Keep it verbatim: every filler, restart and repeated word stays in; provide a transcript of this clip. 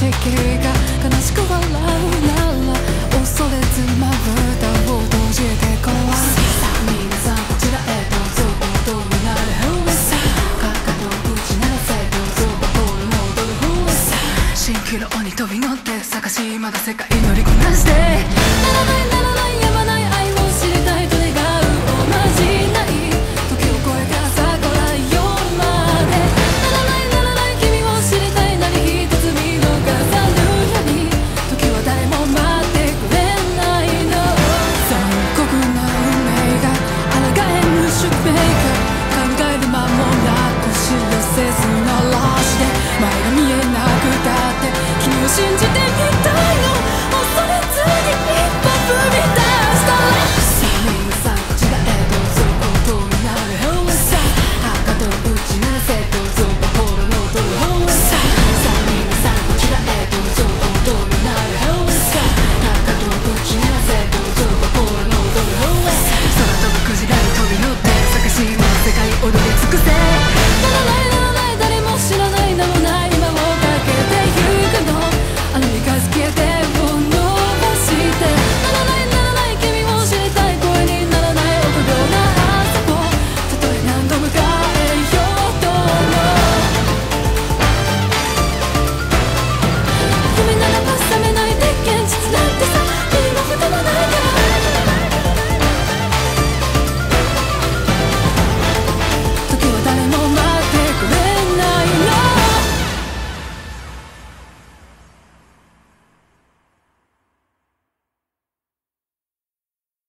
しきが悲しく笑うなら恐れずまぶたを閉じてこう。さあ皆さんこちらへどうぞ。踊るならフーさかかと打ち鳴らせどうぞ。バホール戻るフーさ蜃気楼に飛び乗って探しまだ世界乗りこなしてならないならない